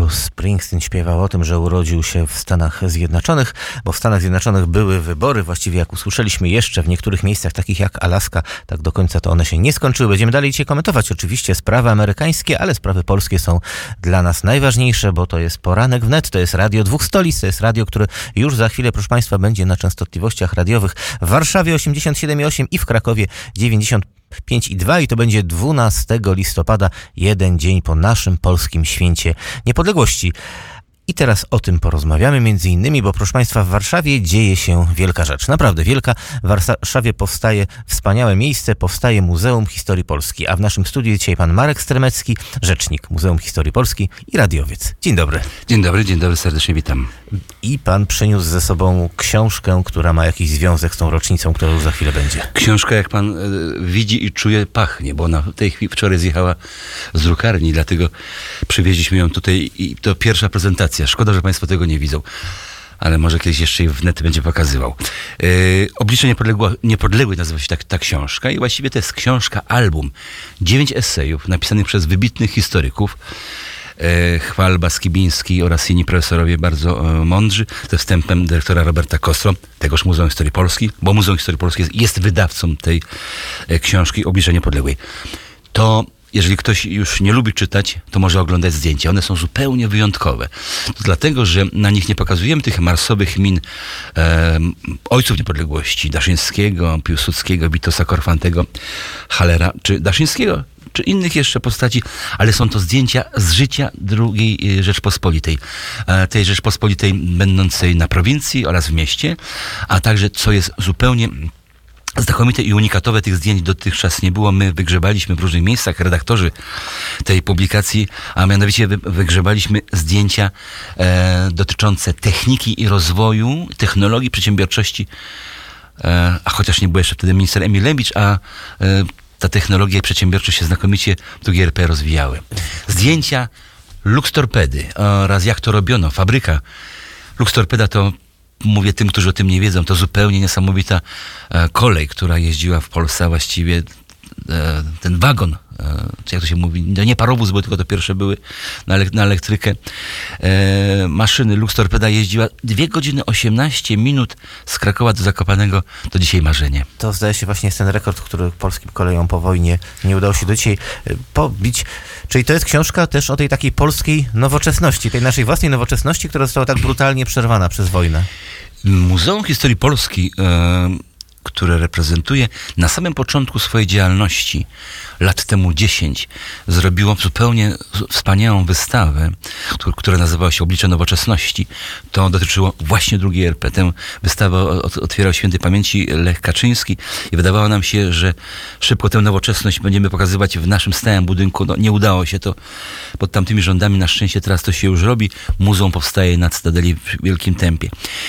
Bruce Springsteen śpiewał o tym, że urodził się w Stanach Zjednoczonych, bo w Stanach Zjednoczonych były wybory, właściwie jak usłyszeliśmy jeszcze w niektórych miejscach, takich jak Alaska, tak do końca to one się nie skończyły. Będziemy dalej dzisiaj komentować oczywiście sprawy amerykańskie, ale sprawy polskie są dla nas najważniejsze, bo to jest Poranek Wnet, to jest Radio Dwóch Stolic, to jest radio, które już za chwilę, proszę Państwa, będzie na częstotliwościach radiowych w Warszawie 87,8 i w Krakowie 95,2 i to będzie 12 listopada, jeden dzień po naszym polskim święcie niepodległości. I teraz o tym porozmawiamy między innymi, bo proszę Państwa, w Warszawie dzieje się wielka rzecz, naprawdę wielka. W Warszawie powstaje wspaniałe miejsce, powstaje Muzeum Historii Polski, a w naszym studiu dzisiaj pan Marek Stremecki, rzecznik Muzeum Historii Polski i radiowiec. Dzień dobry. Dzień dobry, serdecznie witam. I pan przyniósł ze sobą książkę, która ma jakiś związek z tą rocznicą, która już za chwilę będzie. Książka, jak pan widzi i czuje, pachnie, bo ona w tej chwili wczoraj zjechała z drukarni, dlatego przywieźliśmy ją tutaj i to pierwsza prezentacja. Szkoda, że Państwo tego nie widzą, ale może kiedyś jeszcze wnet będzie pokazywał. Oblicze niepodległej nazywa się ta książka i właściwie to jest książka, album. 9 esejów napisanych przez wybitnych historyków. Chwalba, Skibiński oraz inni profesorowie bardzo mądrzy, ze wstępem dyrektora Roberta Kostro, tegoż Muzeum Historii Polski, bo Muzeum Historii Polskiej jest wydawcą tej książki Oblicze niepodległej. To jeżeli ktoś już nie lubi czytać, to może oglądać zdjęcia. One są zupełnie wyjątkowe. To dlatego, że na nich nie pokazujemy tych marsowych min ojców niepodległości, Daszyńskiego, Piłsudskiego, Witosa Korfantego, Hallera, czy Daszyńskiego, czy innych jeszcze postaci, ale są to zdjęcia z życia II Rzeczpospolitej. Tej Rzeczpospolitej będącej na prowincji oraz w mieście, a także, co jest zupełnie znakomite i unikatowe, tych zdjęć dotychczas nie było. My wygrzebaliśmy w różnych miejscach, redaktorzy tej publikacji, a mianowicie wygrzebaliśmy zdjęcia dotyczące techniki i rozwoju, technologii, przedsiębiorczości, a chociaż nie był jeszcze wtedy minister Emil Lebicz, a ta technologia i przedsiębiorczość się znakomicie w II RP rozwijały. Zdjęcia Luxtorpedy oraz jak to robiono, fabryka. Luxtorpeda to, mówię tym, którzy o tym nie wiedzą, to zupełnie niesamowita kolej, która jeździła w Polsce, a właściwie ten wagon, czy jak to się mówi, no nie parowóz, bo tylko to pierwsze były na elektrykę. Maszyny Luxtorpeda jeździła 2 godziny 18 minut z Krakowa do Zakopanego, to dzisiaj marzenie. To zdaje się właśnie jest ten rekord, który polskim kolejom po wojnie nie udało się do dzisiaj pobić. Czyli to jest książka też o tej takiej polskiej nowoczesności, tej naszej własnej nowoczesności, która została tak brutalnie przerwana przez wojnę. Muzeum Historii Polski, które reprezentuje, na samym początku swojej działalności, lat temu 10, zrobiło zupełnie wspaniałą wystawę, która nazywała się Oblicze Nowoczesności. To dotyczyło właśnie II RP. Tę wystawę otwierał świętej pamięci Lech Kaczyński i wydawało nam się, że szybko tę nowoczesność będziemy pokazywać w naszym stałym budynku. No, nie udało się to pod tamtymi rządami. Na szczęście teraz to się już robi. Muzeum powstaje na Cytadeli w wielkim tempie.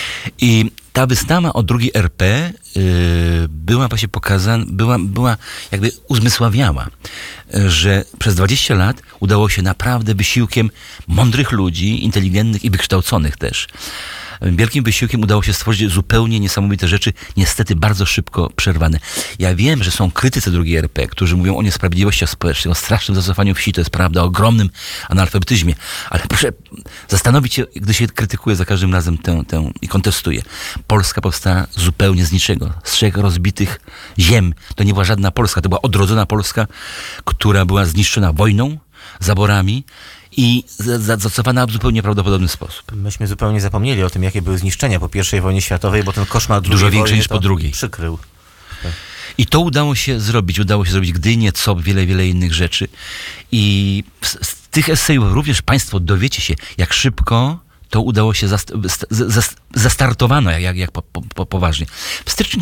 I ta wystawa o II RP była właśnie pokazana, była jakby uzmysławiała, że przez 20 lat udało się naprawdę wysiłkiem mądrych ludzi, inteligentnych i wykształconych też. Wielkim wysiłkiem udało się stworzyć zupełnie niesamowite rzeczy, niestety bardzo szybko przerwane. Ja wiem, że są krytycy II RP, którzy mówią o niesprawiedliwości społecznej, o strasznym zacofaniu wsi, to jest prawda, o ogromnym analfabetyzmie, ale proszę zastanowić się, gdy się krytykuje za każdym razem tę i kontestuje. Polska powstała zupełnie z niczego, z 3 rozbitych ziem. To nie była żadna Polska, to była odrodzona Polska, która była zniszczona wojną, zaborami i zacofana w zupełnie nieprawdopodobny sposób. Myśmy zupełnie zapomnieli o tym, jakie były zniszczenia po I wojnie światowej, bo ten koszmar II dużo większy niż po drugiej przykrył. I to udało się zrobić Gdynię, COP, wiele innych rzeczy. I z tych esejów również Państwo dowiecie się, jak szybko to udało się zastartowano jak poważnie. W styczniu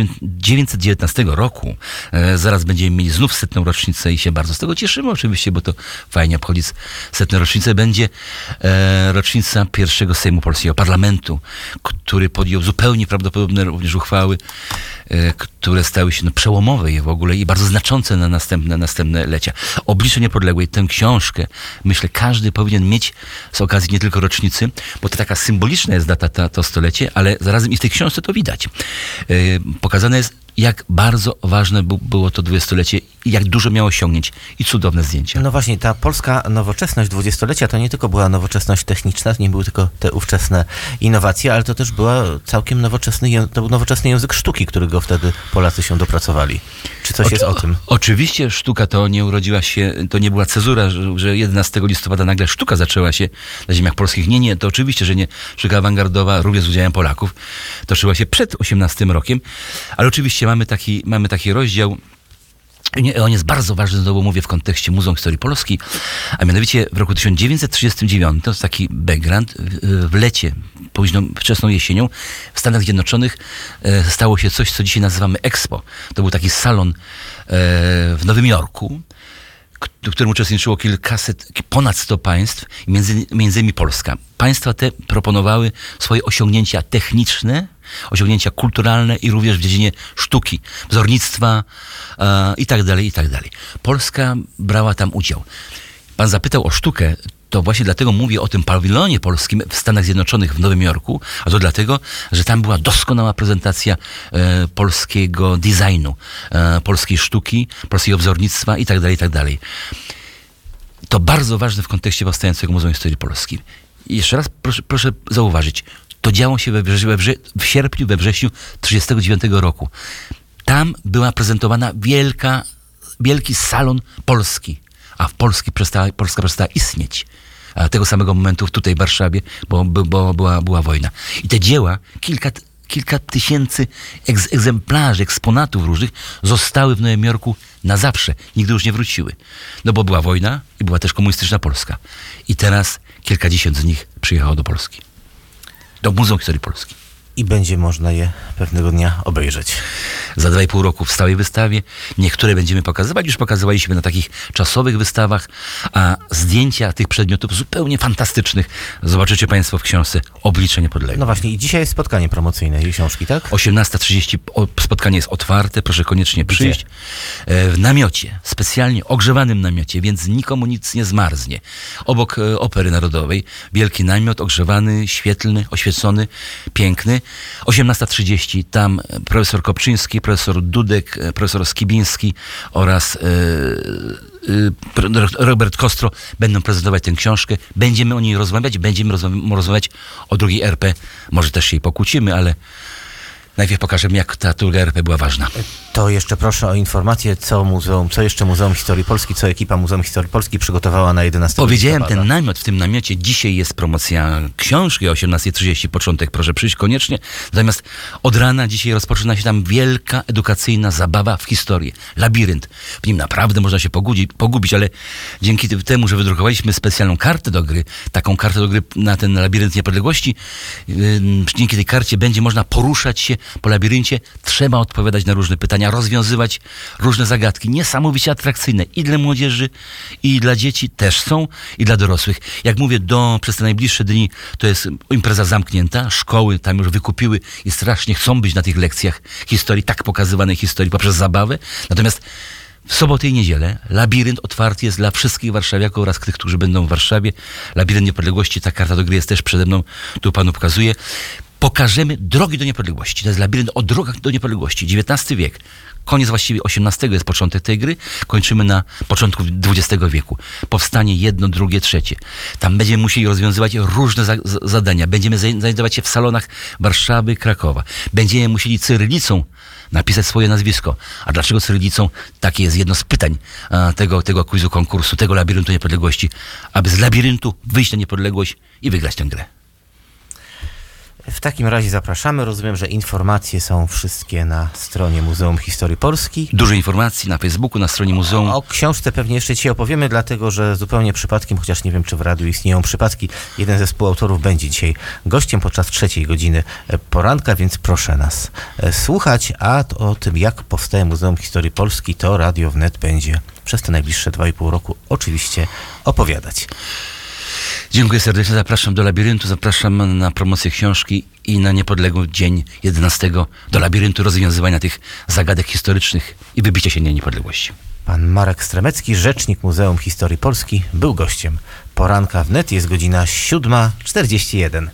1919 roku zaraz będziemy mieli znów 100. rocznicę i się bardzo z tego cieszymy oczywiście, bo to fajnie obchodzić 100. rocznicę. Będzie rocznica pierwszego Sejmu Polskiego Parlamentu, który podjął zupełnie prawdopodobne również uchwały, które stały się przełomowe w ogóle i bardzo znaczące na następne lecia. Oblicze niepodległej, tę książkę, myślę, każdy powinien mieć z okazji nie tylko rocznicy, bo to taka symboliczna jest data, to stolecie, ale zarazem i w tej książce to widać. Pokazane jest jak bardzo ważne było to dwudziestolecie i jak dużo miało osiągnięć i cudowne zdjęcia. No właśnie, ta polska nowoczesność dwudziestolecia to nie tylko była nowoczesność techniczna, to nie były tylko te ówczesne innowacje, ale to też była całkiem to był nowoczesny język sztuki, którego wtedy Polacy się dopracowali. Czy coś jest o tym? Oczywiście sztuka to nie urodziła się, to nie była cezura, że 11 listopada nagle sztuka zaczęła się na ziemiach polskich. Nie, to oczywiście, że nie. Sztuka awangardowa, również z udziałem Polaków, toczyła się przed 18 rokiem, ale oczywiście mamy taki rozdział. On jest bardzo ważny, znowu mówię, w kontekście Muzeum Historii Polski, a mianowicie w roku 1939, to jest taki background, w lecie, wczesną jesienią w Stanach Zjednoczonych stało się coś, co dzisiaj nazywamy Expo. To był taki salon w Nowym Jorku, w którym uczestniczyło ponad 100 państw, między innymi Polska. Państwa te proponowały swoje osiągnięcia techniczne, osiągnięcia kulturalne i również w dziedzinie sztuki, wzornictwa i tak dalej, i tak dalej. Polska brała tam udział. Pan zapytał o sztukę, to właśnie dlatego mówię o tym pawilonie polskim w Stanach Zjednoczonych w Nowym Jorku, a to dlatego, że tam była doskonała prezentacja polskiego designu, polskiej sztuki, polskiego wzornictwa i tak dalej, i tak dalej. To bardzo ważne w kontekście powstającego Muzeum Historii Polskiej. I jeszcze raz proszę zauważyć, to działo się w sierpniu, we wrześniu 1939 roku. Tam była prezentowana wielki salon polski, a Polska przestała istnieć. A tego samego momentu tutaj w Warszawie, bo była wojna. I te dzieła, kilka tysięcy egzemplarzy, eksponatów różnych zostały w Nowym Jorku na zawsze. Nigdy już nie wróciły. No bo była wojna i była też komunistyczna Polska. I teraz kilkadziesiąt z nich przyjechało do Polski. Do Muzeum Historii Polski. I będzie można je pewnego dnia obejrzeć. Za 2,5 roku w stałej wystawie. Niektóre będziemy pokazywać. Już pokazywaliśmy na takich czasowych wystawach, a zdjęcia tych przedmiotów zupełnie fantastycznych zobaczycie Państwo w książce Oblicze Niepodległe. No właśnie, i dzisiaj jest spotkanie promocyjne jej książki, tak? 18:30 spotkanie jest otwarte, proszę koniecznie przyjść. W namiocie, specjalnie ogrzewanym namiocie, więc nikomu nic nie zmarznie. Obok Opery Narodowej, wielki namiot, ogrzewany, świetlny, oświecony, piękny. 18:30 tam profesor Kopczyński, profesor Dudek, profesor Skibiński oraz Robert Kostro będą prezentować tę książkę. Będziemy o niej rozmawiać, będziemy rozmawiać o drugiej RP. Może też się jej pokłócimy, ale najpierw pokażemy, jak ta druga RP była ważna. To jeszcze proszę o informację, co jeszcze Muzeum Historii Polski, co ekipa Muzeum Historii Polski przygotowała na 11 Powiedziałem, listopada. ten namiot, w tym namiocie dzisiaj jest promocja książki o 18:30, początek, proszę przyjść koniecznie. Natomiast od rana dzisiaj rozpoczyna się tam wielka edukacyjna zabawa w historię. Labirynt. W nim naprawdę można się pogubić, ale dzięki temu, że wydrukowaliśmy specjalną kartę do gry, taką kartę do gry na ten Labirynt Niepodległości, dzięki tej karcie będzie można poruszać się po labiryncie, trzeba odpowiadać na różne pytania, rozwiązywać różne zagadki, niesamowicie atrakcyjne i dla młodzieży, i dla dzieci też są, i dla dorosłych. Jak mówię, przez te najbliższe dni to jest impreza zamknięta, szkoły tam już wykupiły i strasznie chcą być na tych lekcjach historii, tak pokazywanej historii poprzez zabawę. Natomiast w sobotę i niedzielę labirynt otwarty jest dla wszystkich warszawiaków oraz tych, którzy będą w Warszawie. Labirynt Niepodległości, ta karta do gry jest też przede mną, tu panu pokazuję. Pokażemy drogi do niepodległości. To jest labirynt o drogach do niepodległości. XIX wiek. Koniec właściwie XVIII jest początek tej gry. Kończymy na początku XX wieku. Powstanie jedno, drugie, trzecie. Tam będziemy musieli rozwiązywać różne zadania. Będziemy znajdować się w salonach Warszawy, Krakowa. Będziemy musieli cyrylicą napisać swoje nazwisko. A dlaczego cyrylicą? Takie jest jedno z pytań tego quizu, konkursu, tego labiryntu niepodległości. Aby z labiryntu wyjść na niepodległość i wygrać tę grę. W takim razie zapraszamy. Rozumiem, że informacje są wszystkie na stronie Muzeum Historii Polski. Dużo informacji na Facebooku, na stronie muzeum. O książce pewnie jeszcze dzisiaj opowiemy, dlatego że zupełnie przypadkiem, chociaż nie wiem, czy w radiu istnieją przypadki, jeden ze współautorów będzie dzisiaj gościem podczas 3:00 poranka, więc proszę nas słuchać, a o tym, jak powstaje Muzeum Historii Polski, to Radio Wnet będzie przez te najbliższe 2,5 roku oczywiście opowiadać. Dziękuję serdecznie, zapraszam do labiryntu, zapraszam na promocję książki i na niepodległy dzień 11 do labiryntu rozwiązywania tych zagadek historycznych i wybicia się na niepodległości. Pan Marek Stremecki, rzecznik Muzeum Historii Polski, był gościem poranka wnet. Jest godzina 7:41.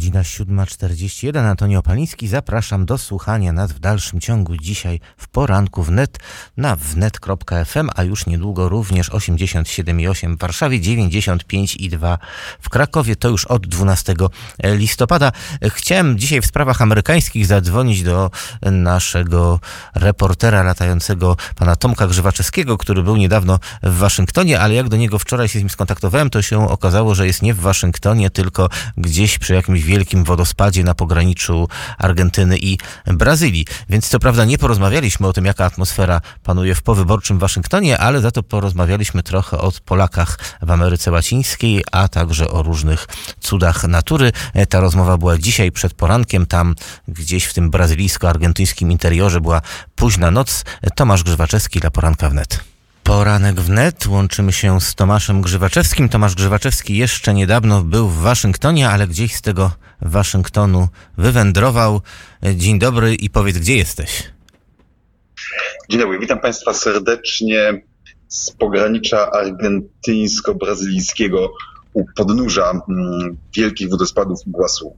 Godzina 7:41. Antoni Opaliński. Zapraszam do słuchania nas w dalszym ciągu dzisiaj w poranku wnet na wnet.fm, a już niedługo również 87,8 w Warszawie, 95,2 w Krakowie. To już od 12 listopada. Chciałem dzisiaj w sprawach amerykańskich zadzwonić do naszego reportera latającego, pana Tomka Grzywaczewskiego, który był niedawno w Waszyngtonie, ale jak do niego wczoraj się z nim skontaktowałem, to się okazało, że jest nie w Waszyngtonie, tylko gdzieś przy jakimś wielkim wodospadzie na pograniczu Argentyny i Brazylii. Więc co prawda nie porozmawialiśmy o tym, jaka atmosfera panuje w powyborczym Waszyngtonie, ale za to porozmawialiśmy trochę o Polakach w Ameryce Łacińskiej, a także o różnych cudach natury. Ta rozmowa była dzisiaj przed porankiem, tam gdzieś w tym brazylijsko-argentyńskim interiorze była późna noc. Tomasz Grzywaczewski dla Poranka Wnet. Poranek wnet. Łączymy się z Tomaszem Grzywaczewskim. Tomasz Grzywaczewski jeszcze niedawno był w Waszyngtonie, ale gdzieś z tego Waszyngtonu wywędrował. Dzień dobry i powiedz, gdzie jesteś? Dzień dobry, witam Państwa serdecznie z pogranicza argentyńsko-brazylijskiego u podnóża wielkich wodospadów Iguazu.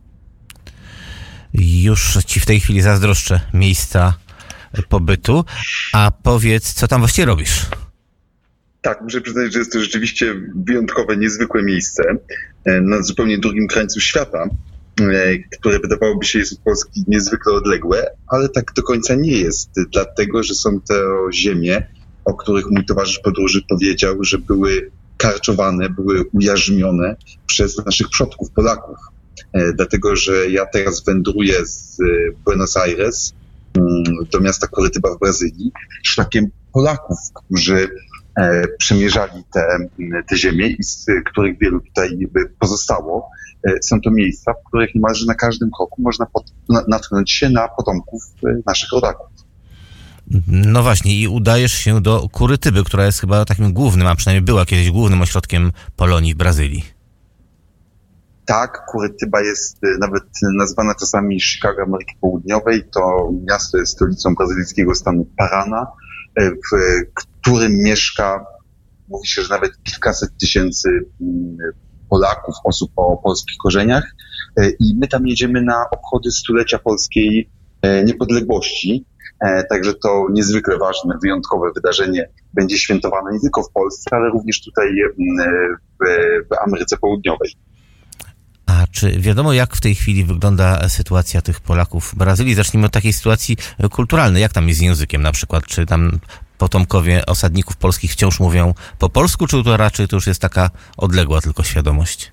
Już ci w tej chwili zazdroszczę miejsca pobytu. A powiedz, co tam właściwie robisz? Tak, muszę przyznać, że jest to rzeczywiście wyjątkowe, niezwykłe miejsce na zupełnie drugim krańcu świata, które wydawałoby się jest od Polski niezwykle odległe, ale tak do końca nie jest, dlatego że są to ziemie, o których mój towarzysz podróży powiedział, że były karczowane, były ujarzmione przez naszych przodków, Polaków. Dlatego, że ja teraz wędruję z Buenos Aires do miasta Corytyba w Brazylii szlakiem Polaków, którzy przemierzali te ziemię i z których wielu tutaj pozostało. Są to miejsca, w których niemalże na każdym kroku można natknąć się na potomków naszych rodaków. No właśnie, i udajesz się do Kurytyby, która jest chyba takim głównym, a przynajmniej była kiedyś głównym ośrodkiem Polonii w Brazylii. Tak, Kurytyba jest nawet nazwana czasami Chicago Ameryki Południowej. To miasto jest stolicą brazylijskiego stanu Parana, w którym mieszka, mówi się, że nawet kilkaset tysięcy Polaków, osób o polskich korzeniach. I my tam jedziemy na obchody stulecia polskiej niepodległości. Także to niezwykle ważne, wyjątkowe wydarzenie będzie świętowane nie tylko w Polsce, ale również tutaj w Ameryce Południowej. A czy wiadomo, jak w tej chwili wygląda sytuacja tych Polaków w Brazylii? Zacznijmy od takiej sytuacji kulturalnej. Jak tam jest z językiem na przykład? Czy tam potomkowie osadników polskich wciąż mówią po polsku, czy to raczej to już jest taka odległa tylko świadomość?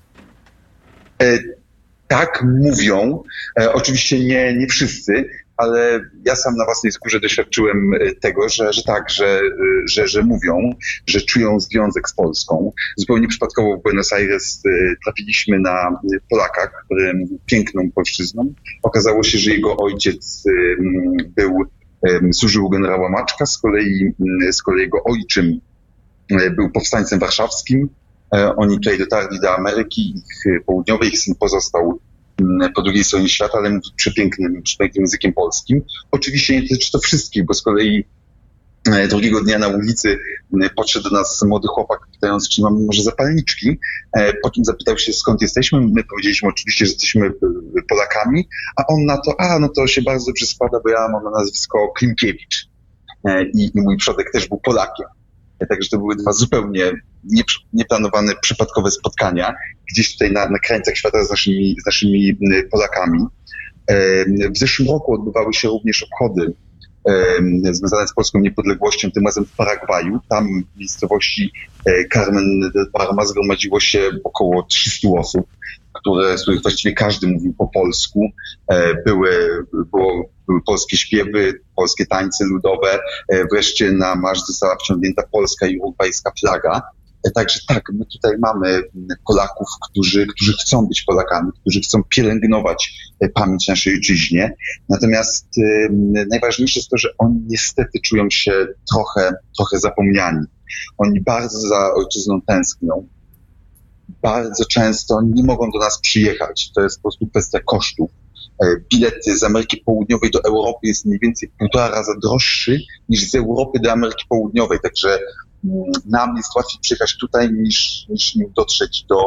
Tak, mówią. Oczywiście nie wszyscy, ale ja sam na własnej skórze doświadczyłem tego, że mówią, że czują związek z Polską. Zupełnie przypadkowo w Buenos Aires trafiliśmy na Polaka, który mówił piękną polszczyzną. Okazało się, że jego ojciec służył u generała Maczka, z kolei jego ojczym był powstańcem warszawskim. Oni tutaj dotarli do Ameryki Południowej, ich syn pozostał po drugiej stronie świata, ale mówi przepięknym językiem polskim. Oczywiście nie dotyczy to wszystkich, bo z kolei drugiego dnia na ulicy podszedł do nas młody chłopak, pytając, czy mamy może zapalniczki. Po czym zapytał się, skąd jesteśmy. My powiedzieliśmy oczywiście, że jesteśmy Polakami, a on na to, no to się bardzo dobrze składa, bo ja mam na nazwisko Klimkiewicz i mój przodek też był Polakiem. Także to były dwa zupełnie nieplanowane, przypadkowe spotkania, gdzieś tutaj na krańcach świata z naszymi Polakami. W zeszłym roku odbywały się również obchody związane z polską niepodległością, tym razem w Paragwaju. Tam w miejscowości Carmen del Parma zgromadziło się około 300 osób, z których właściwie każdy mówił po polsku. Były polskie śpiewy, polskie tańce ludowe. Wreszcie na marsz została wciągnięta polska i urugwajska flaga. Także tak, my tutaj mamy Polaków, którzy chcą być Polakami, którzy chcą pielęgnować pamięć naszej ojczyźnie. Natomiast najważniejsze jest to, że oni niestety czują się trochę zapomniani. Oni bardzo za ojczyzną tęsknią. Bardzo często nie mogą do nas przyjechać. To jest po prostu kwestia kosztów. Bilet z Ameryki Południowej do Europy jest mniej więcej 1,5 raza droższy niż z Europy do Ameryki Południowej. Także nam jest łatwiej przyjechać tutaj niż dotrzeć do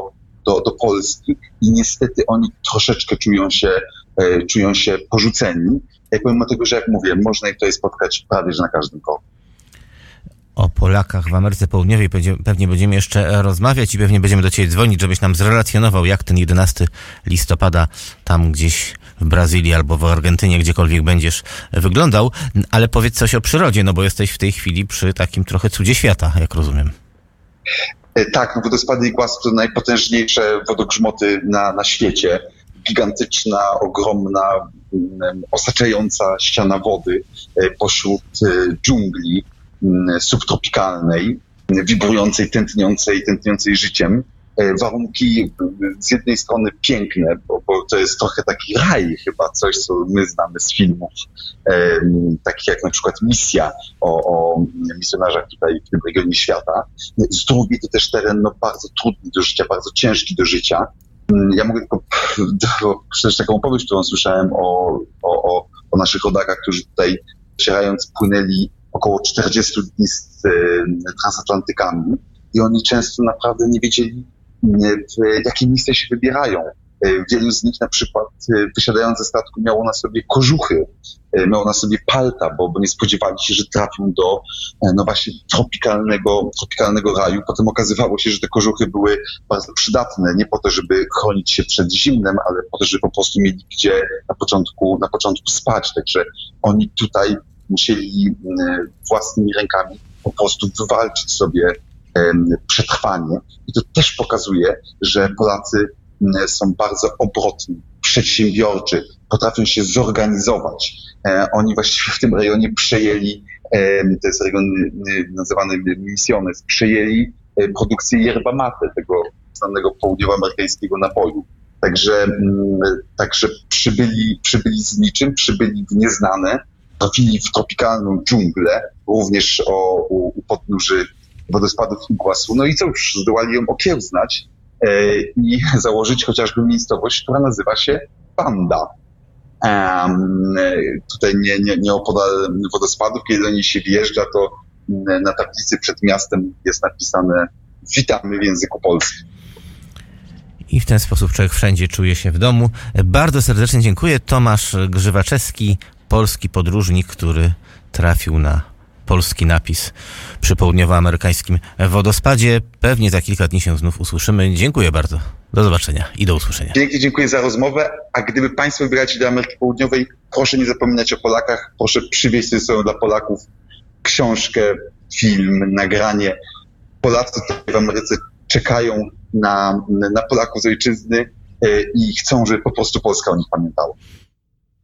do Polski i niestety oni troszeczkę czują się porzuceni, pomimo tego, że jak mówię, można ich tutaj spotkać prawie że na każdym kroku. O Polakach w Ameryce Południowej pewnie będziemy jeszcze rozmawiać i pewnie będziemy do ciebie dzwonić, żebyś nam zrelacjonował, jak ten 11 listopada tam gdzieś w Brazylii albo w Argentynie, gdziekolwiek będziesz, wyglądał. Ale powiedz coś o przyrodzie, no bo jesteś w tej chwili przy takim trochę cudzie świata, jak rozumiem. Tak, no wodospady Iguazu to najpotężniejsze wodogrzmoty na świecie. Gigantyczna, ogromna, osaczająca ściana wody pośród dżungli subtropikalnej, wibrującej, tętniącej życiem. Warunki z jednej strony piękne, bo to jest trochę taki raj chyba, coś co my znamy z filmów, takich jak na przykład Misja o misjonarzach tutaj w tym regionie świata. Z drugiej to też teren bardzo trudny do życia, bardzo ciężki do życia. Ja mogę tylko przecież taką opowieść, którą słyszałem o naszych rodakach, którzy tutaj docierając płynęli około 40 dni z transatlantykami i oni często naprawdę nie wiedzieli, w jakie miejsce się wybierają. Wielu z nich na przykład wysiadając ze statku miało na sobie kożuchy, miało na sobie palta, bo nie spodziewali się, że trafią do właśnie tropikalnego raju. Potem okazywało się, że te kożuchy były bardzo przydatne, nie po to, żeby chronić się przed zimnem, ale po to, żeby po prostu mieli gdzie na początku spać. Także oni tutaj musieli własnymi rękami po prostu wywalczyć sobie przetrwanie. I to też pokazuje, że Polacy są bardzo obrotni, przedsiębiorczy, potrafią się zorganizować. Oni właściwie w tym rejonie przejęli, to jest rejon nazywany Misiones, przejęli produkcję yerba mate, tego znanego południowoamerykańskiego napoju. Także przybyli z niczym, przybyli w nieznane, trafili w tropikalną dżunglę, również u podnóży wodospadów Iguazu. No i cóż, zdołali ją okiełznać i założyć chociażby miejscowość, która nazywa się Banda. Tutaj nieopodal wodospadów, kiedy do niej się wjeżdża, to na tablicy przed miastem jest napisane "Witamy" w języku polskim. I w ten sposób człowiek wszędzie czuje się w domu. Bardzo serdecznie dziękuję. Tomasz Grzywaczewski, polski podróżnik, który trafił na polski napis przy południowoamerykańskim wodospadzie. Pewnie za kilka dni się znów usłyszymy. Dziękuję bardzo. Do zobaczenia i do usłyszenia. Dziękuję za rozmowę. A gdyby Państwo wybieracie do Ameryki Południowej, proszę nie zapominać o Polakach. Proszę przywieźć ze sobą dla Polaków książkę, film, nagranie. Polacy tutaj w Ameryce czekają na Polaków z ojczyzny i chcą, żeby po prostu Polska o nich pamiętała.